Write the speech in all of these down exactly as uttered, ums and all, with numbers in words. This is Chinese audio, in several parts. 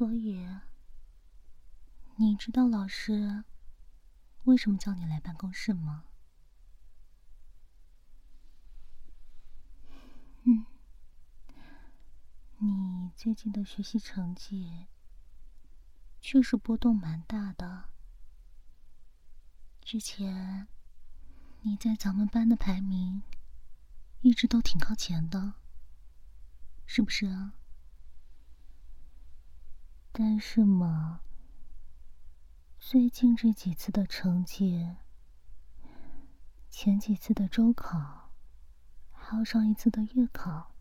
所以，你知道老师为什么叫你来办公室吗？嗯，你最近的学习成绩确实波动蛮大的。之前你在咱们班的排名一直都挺靠前的，是不是啊？但是嘛，最近这几次的成绩，前几次的周考，还有上一次的月考，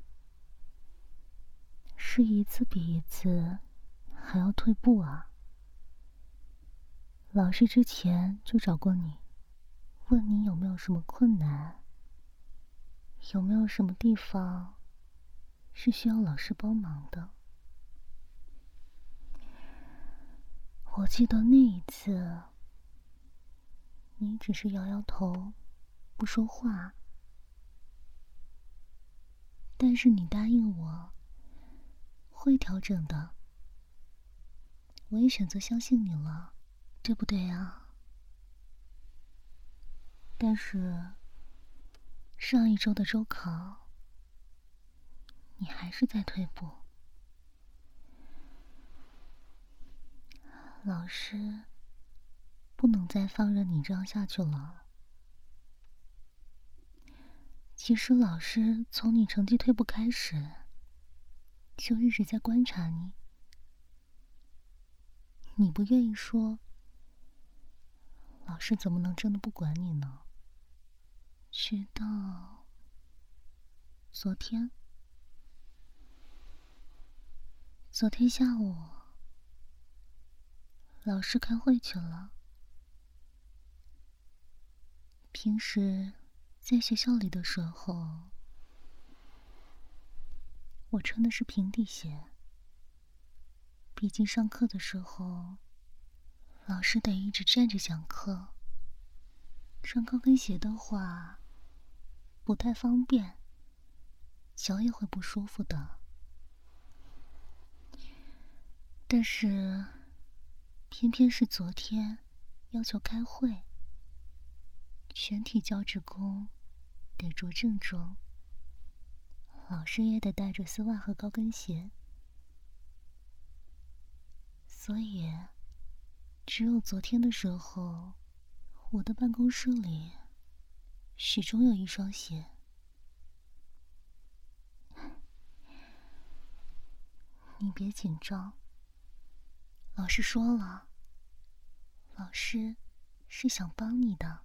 是一次比一次还要退步啊。老师之前就找过你，问你有没有什么困难，有没有什么地方是需要老师帮忙的。我记得那一次，你只是摇摇头，不说话，但是你答应我会调整的，我也选择相信你了，对不对啊？但是上一周的周考，你还是在退步。老师不能再放任你这样下去了。其实老师从你成绩退步开始，就一直在观察你。你不愿意说，老师怎么能真的不管你呢？直到昨天，昨天下午，老师开会去了。平时在学校里的时候，我穿的是平底鞋，毕竟上课的时候，老师得一直站着讲课，穿高跟鞋的话不太方便，脚也会不舒服的。但是偏偏是昨天要求开会，全体教职工得着正装，老师也得带着丝袜和高跟鞋，所以只有昨天的时候，我的办公室里始终有一双鞋。你别紧张，老师说了，老师是想帮你的，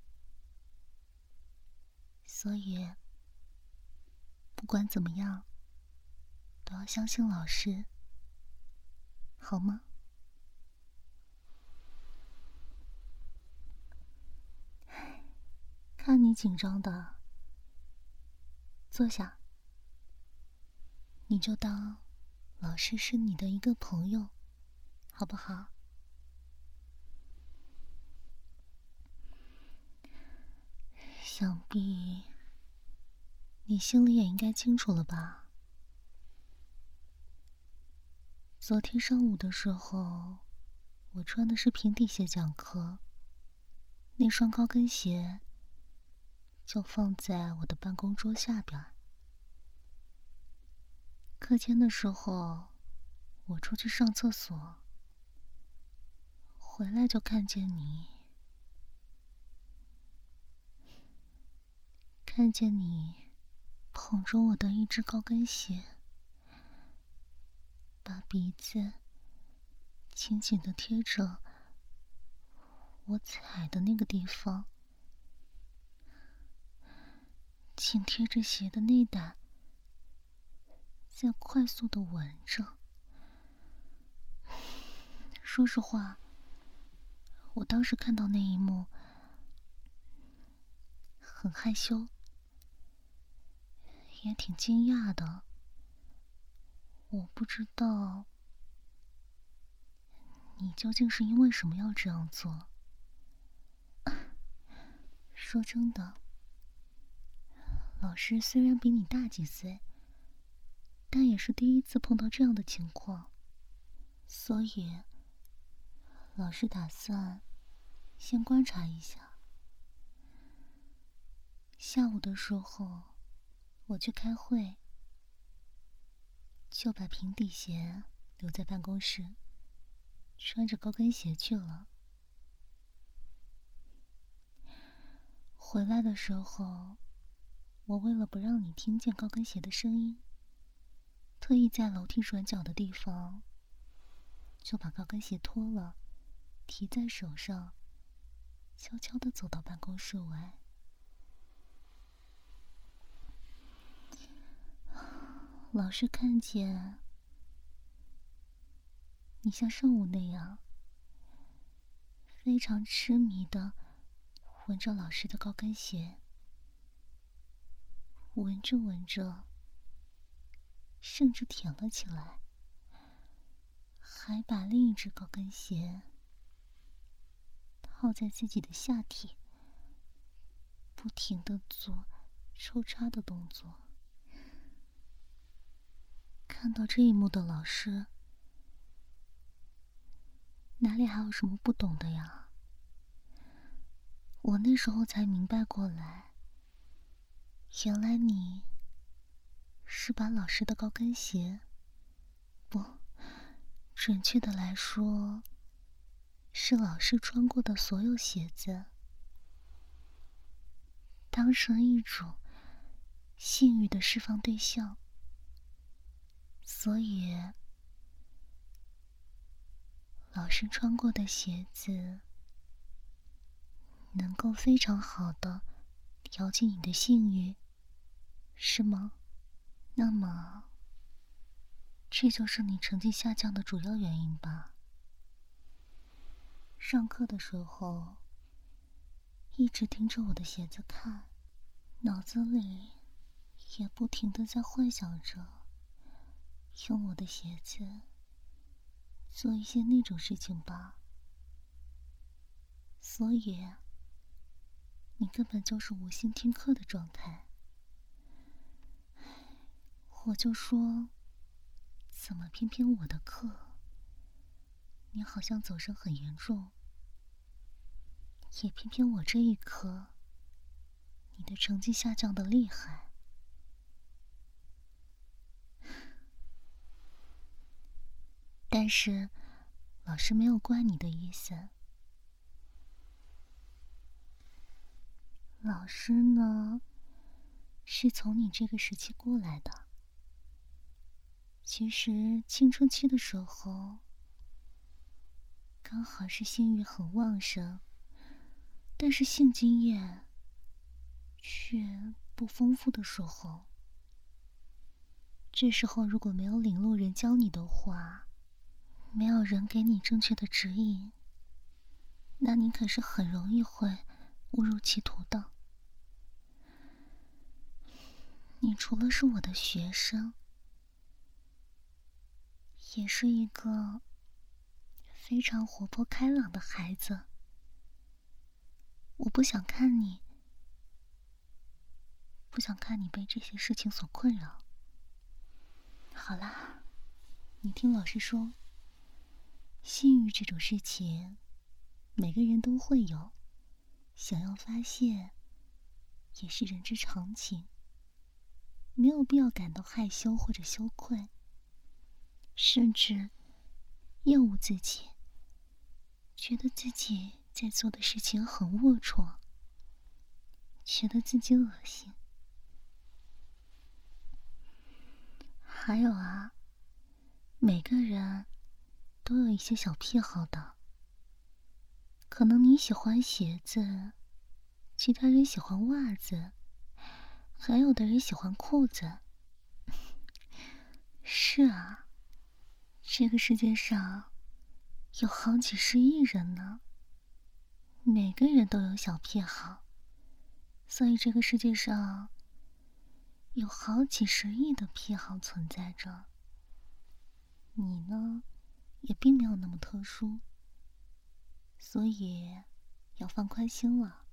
所以不管怎么样，都要相信老师，好吗？看你紧张的，坐下，你就当老师是你的一个朋友，好不好？想必你心里也应该清楚了吧？昨天上午的时候，我穿的是平底鞋讲课，那双高跟鞋就放在我的办公桌下边。课间的时候，我出去上厕所，回来就看见你，看见你捧着我的一只高跟鞋，把鼻子紧紧地贴着我踩的那个地方，紧贴着鞋的内胆，在快速地闻着。说实话，我当时看到那一幕，很害羞，也挺惊讶的。我不知道你究竟是因为什么要这样做。说真的，老师虽然比你大几岁，但也是第一次碰到这样的情况， 所以老师打算先观察一下。下午的时候我去开会，就把平底鞋留在办公室，穿着高跟鞋去了。回来的时候，我为了不让你听见高跟鞋的声音，特意在楼梯转角的地方就把高跟鞋脱了，提在手上，悄悄地走到办公室外。老师看见你像上午那样非常痴迷地闻着老师的高跟鞋，闻着闻着甚至舔了起来，还把另一只高跟鞋套在自己的下体，不停地做抽插的动作。看到这一幕的老师哪里还有什么不懂的呀？我那时候才明白过来，原来你是把老师的高跟鞋，不，准确的来说，是老师穿过的所有鞋子，当成一种性欲的释放对象。所以老师穿过的鞋子能够非常好的调节你的性欲，是吗？那么这就是你成绩下降的主要原因吧。上课的时候一直盯着我的鞋子看，脑子里也不停地在幻想着用我的鞋子做一些那种事情吧。所以你根本就是无心听课的状态。我就说，怎么偏偏我的课你好像走声很严重，也偏偏我这一科你的成绩下降的厉害。但是老师没有怪你的意思，老师呢是从你这个时期过来的。其实青春期的时候刚好是性欲很旺盛，但是性经验却不丰富的时候。这时候如果没有领路人教你的话，没有人给你正确的指引，那你可是很容易会误入歧途的。你除了是我的学生，也是一个非常活泼开朗的孩子。我不想看你，不想看你被这些事情所困扰。好啦，你听老师说，性欲这种事情每个人都会有，想要发泄也是人之常情，没有必要感到害羞或者羞愧，甚至厌恶自己，觉得自己在做的事情很龌龊，觉得自己恶心。还有啊，每个人都有一些小癖好的，可能你喜欢鞋子，其他人喜欢袜子，还有的人喜欢裤子。是啊，这个世界上有好几十亿人呢，每个人都有小癖好，所以这个世界上有好几十亿的癖好存在着。你呢，也并没有那么特殊，所以要放宽心了。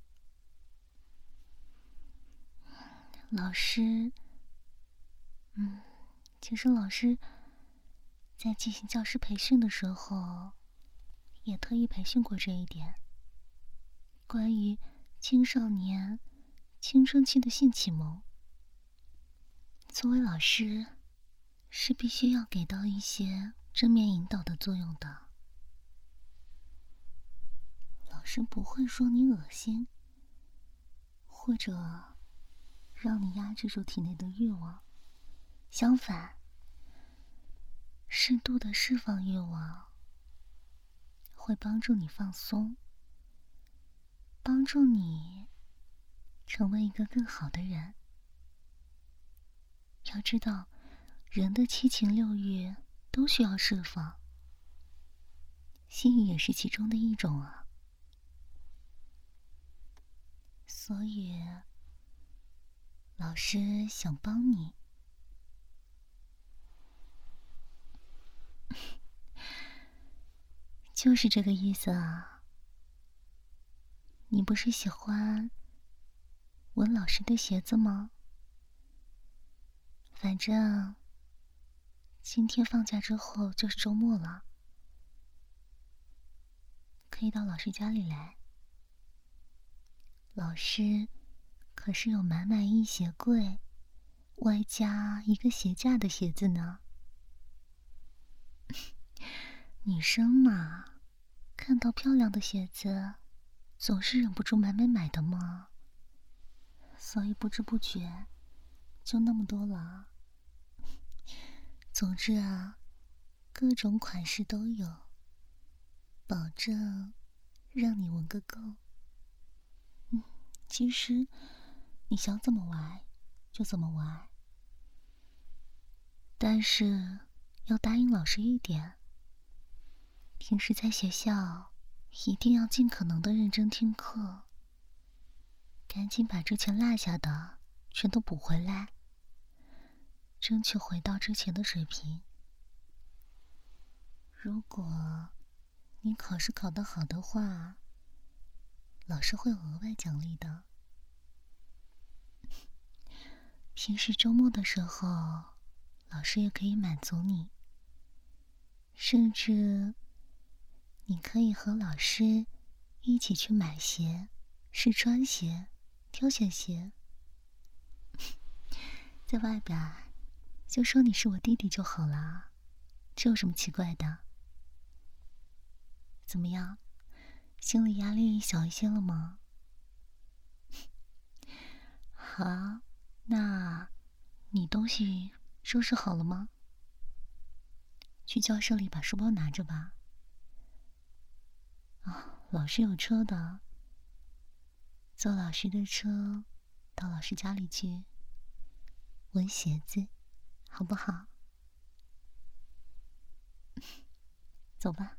老师，嗯，其实老师在进行教师培训的时候，也特意培训过这一点。关于青少年青春期的性启蒙，作为老师，是必须要给到一些正面引导的作用的。老师不会说你恶心，或者让你压制住体内的欲望，相反，适度的释放欲望，会帮助你放松，帮助你成为一个更好的人。要知道，人的七情六欲都需要释放，性欲也是其中的一种啊。所以，老师想帮你。就是这个意思啊。你不是喜欢闻老师的鞋子吗？反正今天放假之后就是周末了，可以到老师家里来。老师可是有满满一鞋柜，外加一个鞋架的鞋子呢。女生嘛，看到漂亮的鞋子，总是忍不住买买买的嘛。所以不知不觉就那么多了。总之啊，各种款式都有，保证让你闻个够。嗯，其实你想怎么玩就怎么玩，但是要答应老师一点，平时在学校一定要尽可能的认真听课，赶紧把之前落下的全都补回来，争取回到之前的水平。如果你考试考得好的话，老师会额外奖励的。平时周末的时候，老师也可以满足你，甚至你可以和老师一起去买鞋、试穿鞋、挑选鞋。在外边就说你是我弟弟就好了，这有什么奇怪的？怎么样，心理压力小一些了吗？好，那你东西收拾好了吗？去教室里把书包拿着吧。啊，老师有车的，坐老师的车到老师家里去闻鞋子，好不好？走吧，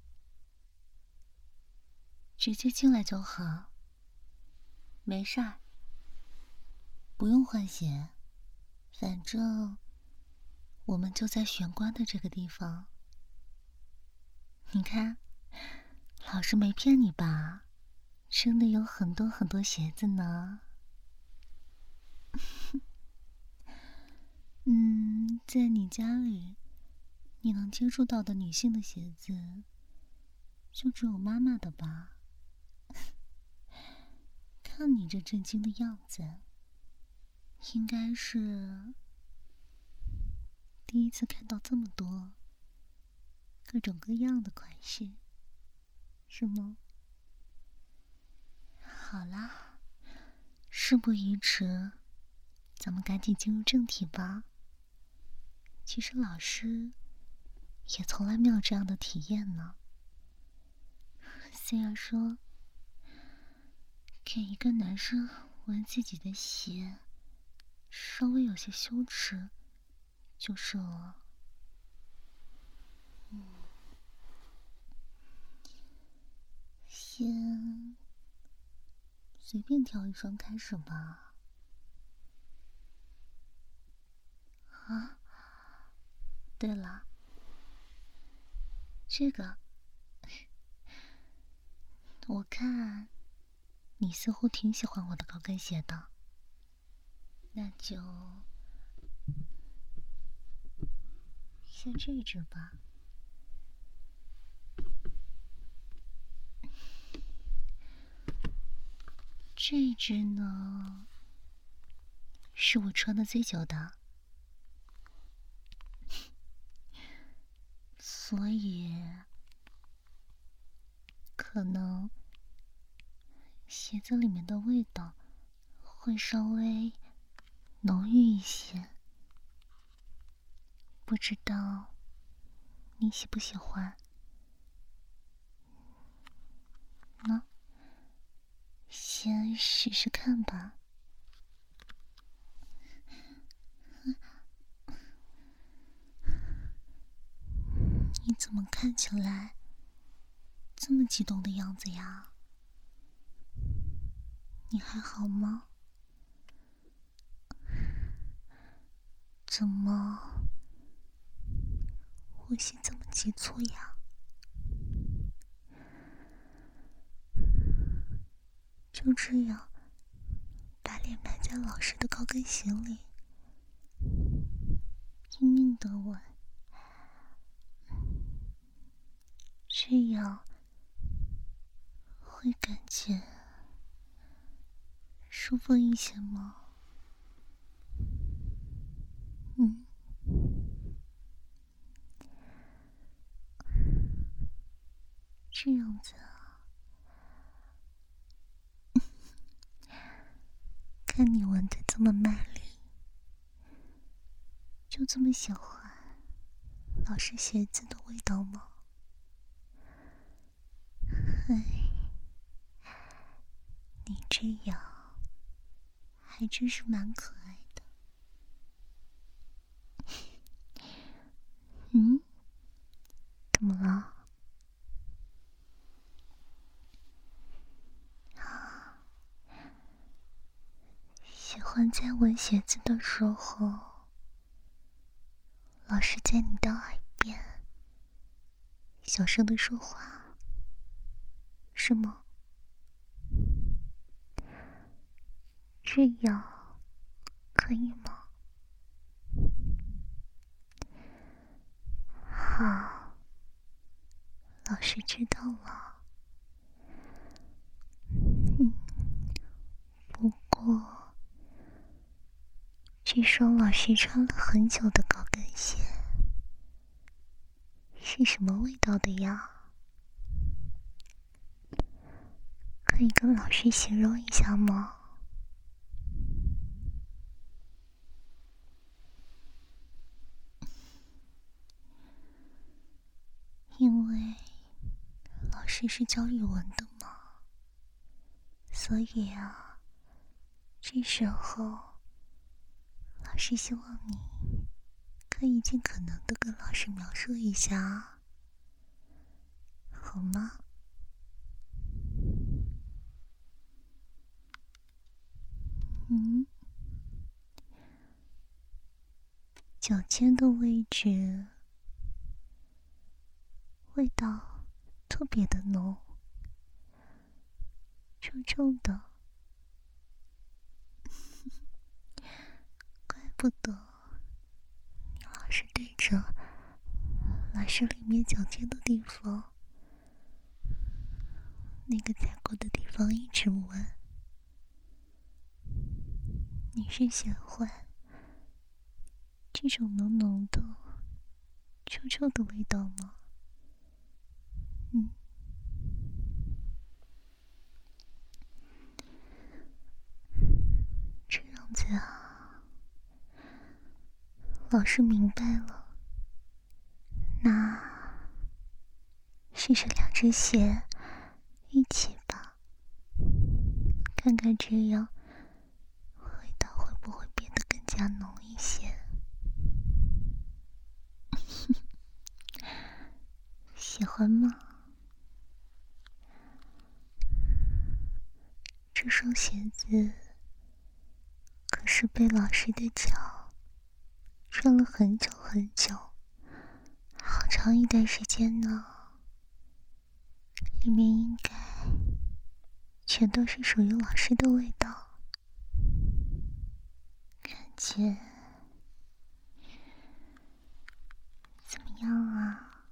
直接进来就好，没事儿，不用换鞋，反正我们就在玄关的这个地方。你看，老师没骗你吧？真的有很多很多鞋子呢。嗯，在你家里，你能接触到的女性的鞋子，就只有妈妈的吧？看你这震惊的样子，应该是第一次看到这么多各种各样的款式，是吗？好啦，事不宜迟，咱们赶紧进入正题吧。其实老师也从来没有这样的体验呢。虽然说给一个男生闻自己的鞋稍微有些羞耻就是了。嗯，先随便挑一双开始吧。啊，对了，这个我看你似乎挺喜欢我的高跟鞋的，那就先这一只吧。这一只呢，是我穿的最久的，所以可能鞋子里面的味道会稍微浓郁一些，不知道你喜不喜欢呢？先试试看吧。你怎么看起来这么激动的样子呀？你还好吗？怎么呼吸这么急促呀？就这样把脸埋在老师的高跟鞋里，拼命的吻，这样会感觉舒服一些吗？嗯，这样子啊。看你闻得这么卖力，就这么喜欢老师鞋子的味道吗？哎，你这样还真是蛮可爱的。嗯，怎么了？啊，喜欢在闻鞋子的时候，老师在你的耳边小声的说话，是吗？这样可以吗？好，老师知道了。嗯，不过这双老师穿了很久的高跟鞋是什么味道的呀？可以跟老师形容一下吗？因为老师是教语文的嘛，所以啊，这时候老师希望你可以尽可能的跟老师描述一下，好吗？嗯，脚尖的位置味道特别的浓，臭臭的，怪不得你老是对着老师里面脚尖的地方，那个踩过的地方一直闻。你是喜欢这种浓浓的、臭臭的味道吗？嗯，这样子啊，老师明白了。那试试两只鞋一起吧，看看这样味道会不会变得更加浓一些。喜欢吗？这双鞋子可是被老师的脚穿了很久很久，好长一段时间呢。里面应该全都是属于老师的味道，感觉怎样啊？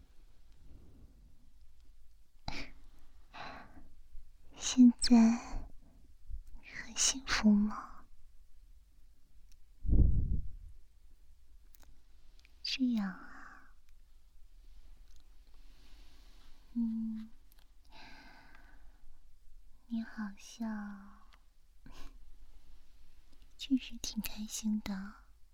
现在很幸福吗？这样啊。嗯，你好像确实挺开心的。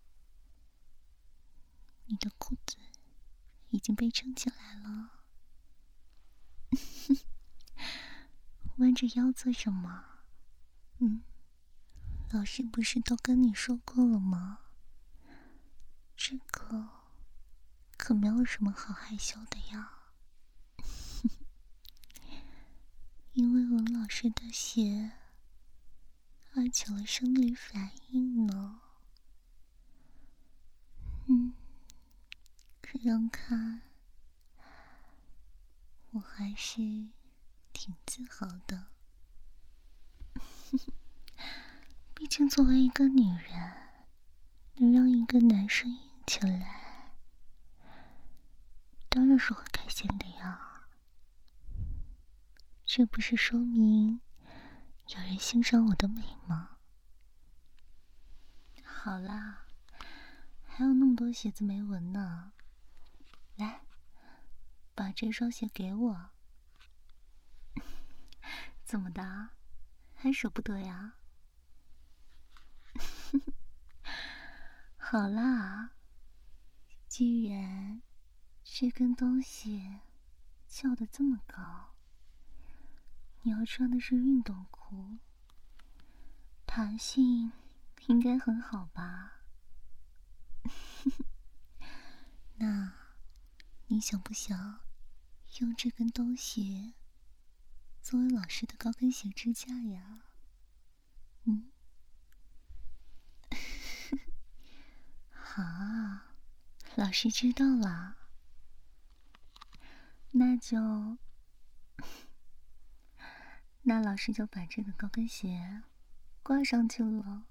你的裤子已经被撑起来了。弯着腰做什么？嗯，老师不是都跟你说过了吗？这个可没有什么好害羞的呀。因为文老师的血而起了生理反应呢。嗯，这样看，我还是挺自豪的。毕竟作为一个女人，能让一个男生硬起来，当然是会开心的呀。这不是说明有人欣赏我的美吗？好啦，还有那么多鞋子没闻呢。来，把这双鞋给我。怎么的，还舍不得呀？好啦，既然这根东西翘得这么高，你要穿的是运动裤，弹性应该很好吧？那你想不想用这根东西作为老师的高跟鞋支架呀？嗯，好，老师知道了。那就，那老师就把这个高跟鞋挂上去了。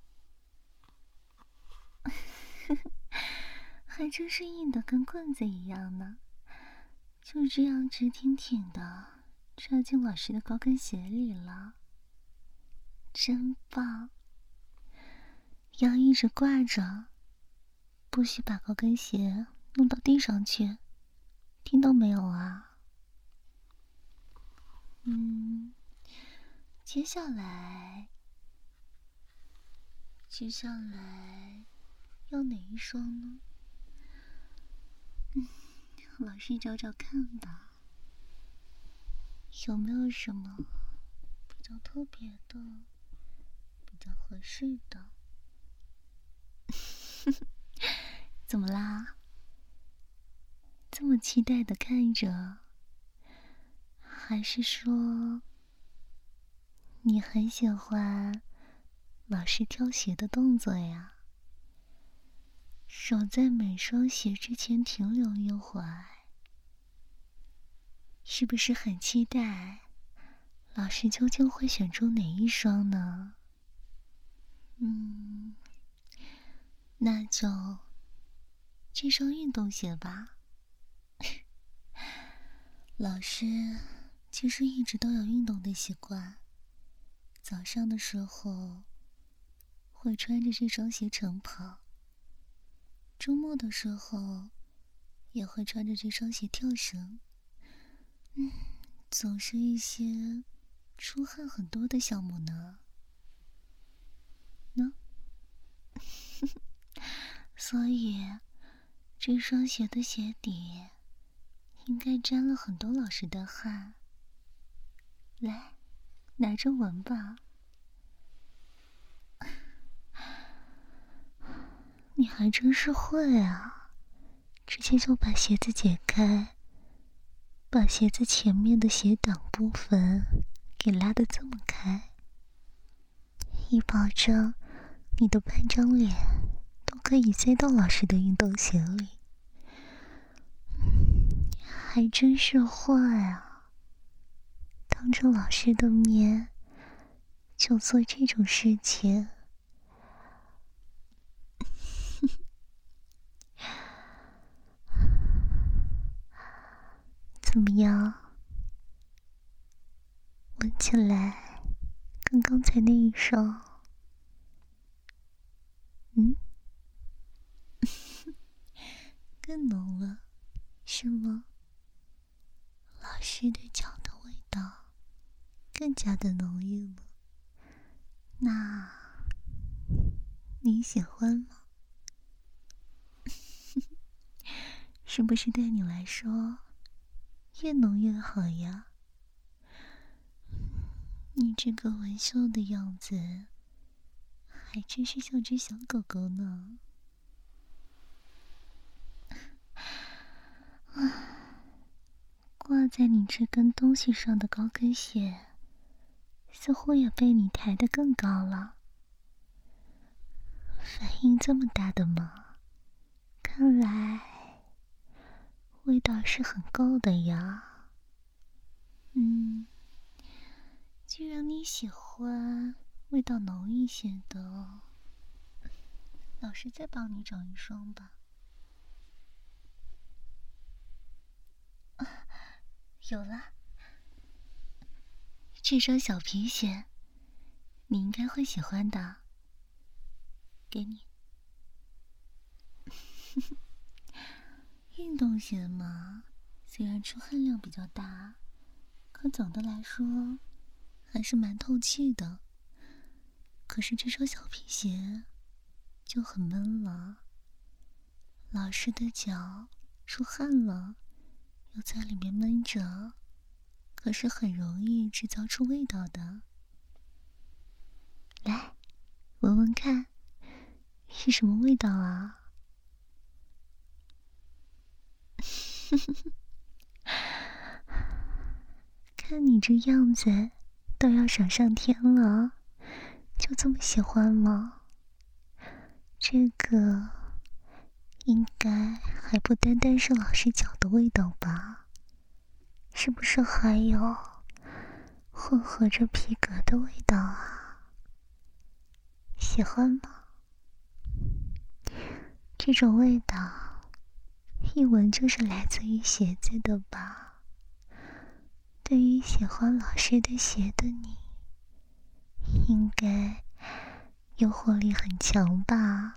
还真是硬的跟棍子一样呢，就这样直挺挺的插进老师的高跟鞋里了，真棒！要一直挂着，不许把高跟鞋弄到地上去，听到没有啊？嗯，接下来，接下来要哪一双呢？嗯，老师找找看吧，有没有什么比较特别的、比较合适的？怎么啦？这么期待的看着，还是说你很喜欢老师挑鞋的动作呀？手在每双鞋之前停留一会儿，是不是很期待老师究竟会选出哪一双呢？嗯，那就这双运动鞋吧。老师其实一直都有运动的习惯，早上的时候会穿着这双鞋晨跑，周末的时候也会穿着这双鞋跳绳。嗯，总是一些出汗很多的项目呢。呢？所以这双鞋的鞋底应该沾了很多老师的汗。来，拿着闻吧。你还真是会啊，直接就把鞋子解开，把鞋子前面的鞋挡部分给拉得这么开，以保证你的半张脸都可以塞到老师的运动鞋里。还真是会啊，当着老师的面就做这种事情。 怎么样？闻起来跟刚才那一双，嗯，更浓了，是吗？老师的脚的味道更加的浓郁了。那你喜欢吗？是不是对你来说越浓越好呀？你这个闻嗅的样子还真是像只小狗狗呢。挂在你这根东西上的高跟鞋似乎也被你抬得更高了。反应这么大的吗？看来味道是很够的呀。嗯，既然你喜欢味道浓一些的，老师再帮你找一双吧。啊，有了，这双小皮鞋你应该会喜欢的，给你。运动鞋嘛，虽然出汗量比较大，可总的来说还是蛮透气的。可是这双小皮鞋就很闷了，老师的脚出汗了，又在里面闷着，可是很容易制造出味道的。来，闻闻看，是什么味道啊？看你这样子都要爽上天了，就这么喜欢吗？这个应该还不单单是老师脚的味道吧？是不是还有混合着皮革的味道啊？喜欢吗？这种味道一闻就是来自于鞋子的吧？对于喜欢老师的鞋的你，应该诱惑力很强吧？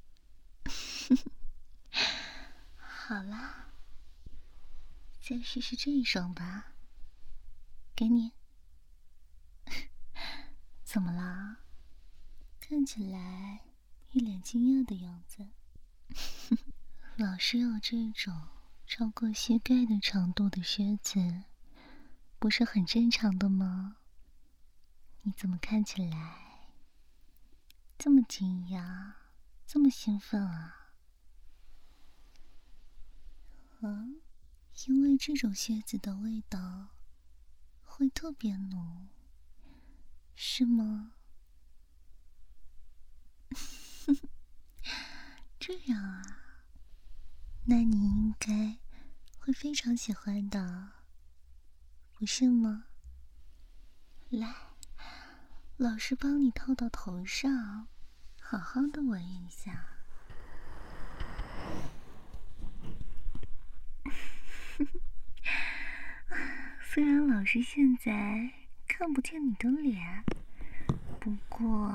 好啦，再试试这一双吧，给你。怎么啦？看起来一脸惊讶的样子。老师有这种超过膝盖的长度的靴子，不是很正常的吗？你怎么看起来这么惊讶，这么兴奋啊？啊，因为这种靴子的味道会特别浓，是吗？这样啊，那你应该会非常喜欢的，不是吗？来，老师帮你套到头上，好好的闻一下。虽然老师现在看不见你的脸，不过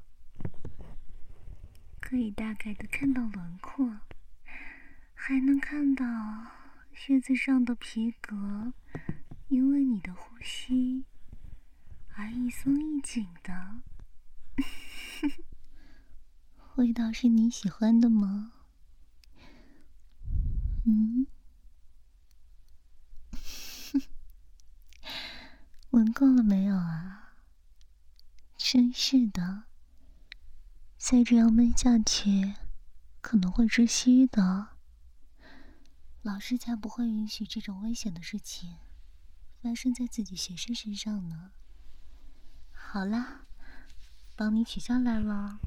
可以大概的看到轮廓，还能看到靴子上的皮革因为你的呼吸而一松一紧的。味道是你喜欢的吗？嗯，闻够了没有啊？真是的，再这样闷下去可能会窒息的。老师才不会允许这种危险的事情发生在自己学生身上呢。好啦，帮你取下来了。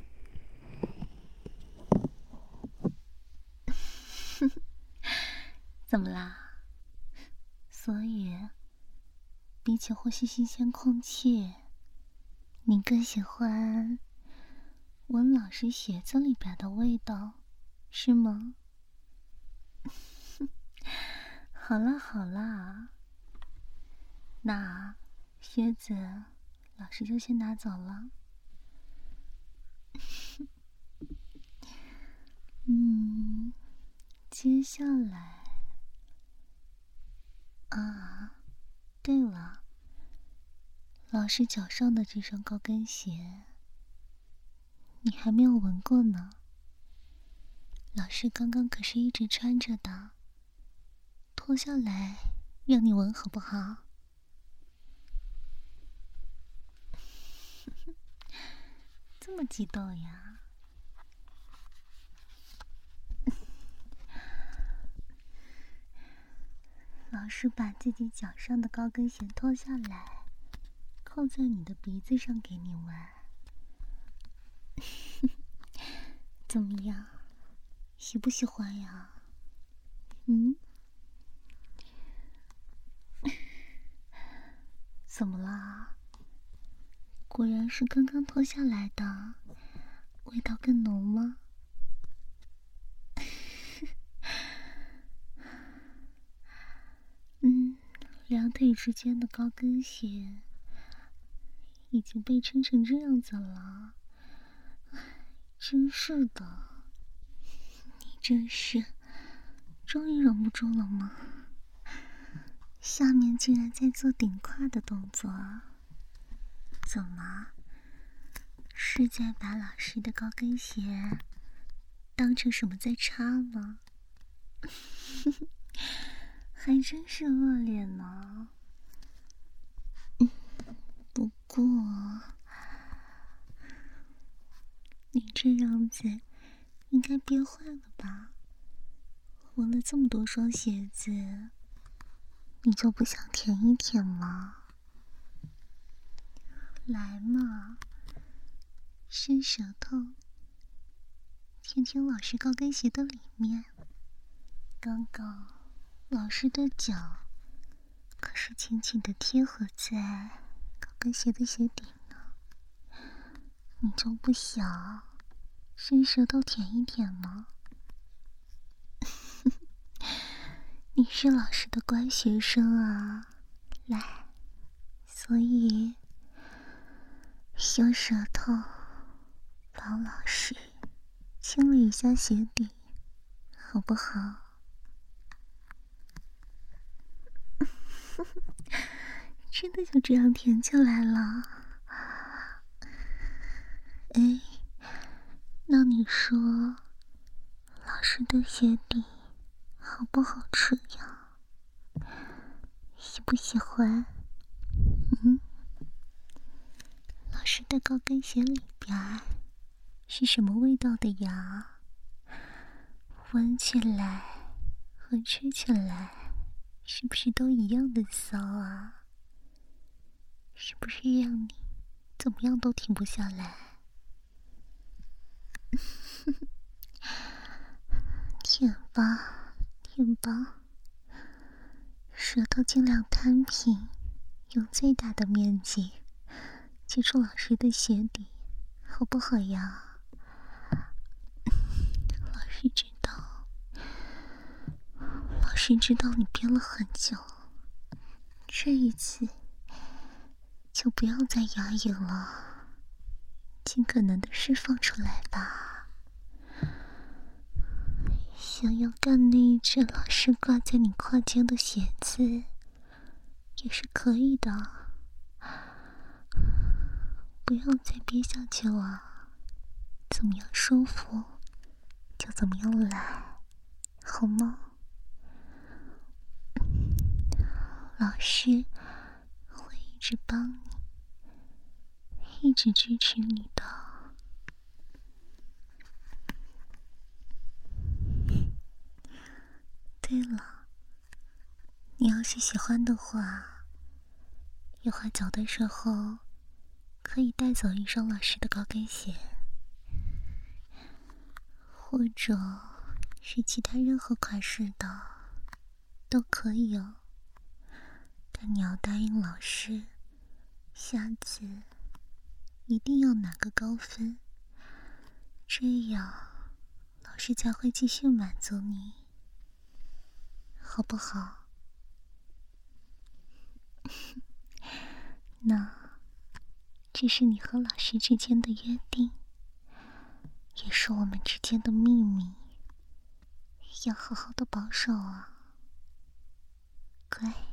怎么啦？所以，比起呼吸新鲜空气，你更喜欢闻老师鞋子里边的味道，是吗？ 好啦好啦，那靴子老师就先拿走了。嗯，接下来啊，对了，老师脚上的这双高跟鞋，你还没有闻过呢。老师刚刚可是一直穿着的，脱下来让你闻好不好？这么激动呀？老师把自己脚上的高跟鞋脱下来，扣在你的鼻子上给你闻。怎么样？喜不喜欢呀？嗯？怎么啦？果然是刚刚脱下来的，味道更浓吗？嗯，两腿之间的高跟鞋已经被撑成这样子了，真是的，你真是终于忍不住了吗？下面竟然在做顶胯的动作，怎么？是在把老师的高跟鞋当成什么在插吗？还真是恶劣呢。不过你这样子应该憋坏了吧？闻了这么多双鞋子，你就不想舔一舔吗？来嘛，伸舌头舔舔老师高跟鞋的里面。刚刚老师的脚可是紧紧地贴合在高跟鞋的鞋底呢，你就不想伸舌头舔一舔吗？你是老师的乖学生啊，来，所以用舌头帮老师亲了一下鞋底，好不好？真的就这样舔起来了？哎，那你说，老师的鞋底好不好吃呀？喜不喜欢？嗯？老师的高跟鞋里边是什么味道的呀？闻起来和吃起来是不是都一样的骚啊？是不是让你怎么样都停不下来？舔吧，舔吧，舌头尽量摊平，用最大的面积接触老师的鞋底，好不好呀？老师知道，老师知道你憋了很久，这一次就不要再压抑了，尽可能的释放出来吧。想要干那一只老师挂在你胯间的鞋子也是可以的，不要再憋下去了，怎么样舒服就怎么样来，好吗？老师会一直帮你，一直支持你的。对了，你要是喜欢的话，一会儿走的时候可以带走一双老师的高跟鞋，或者是其他任何款式的都可以哦。但你要答应老师，下次一定要拿个高分，这样老师才会继续满足你，好不好？ 那这是你和老师之间的约定，也是我们之间的秘密，要好好的保守啊，乖。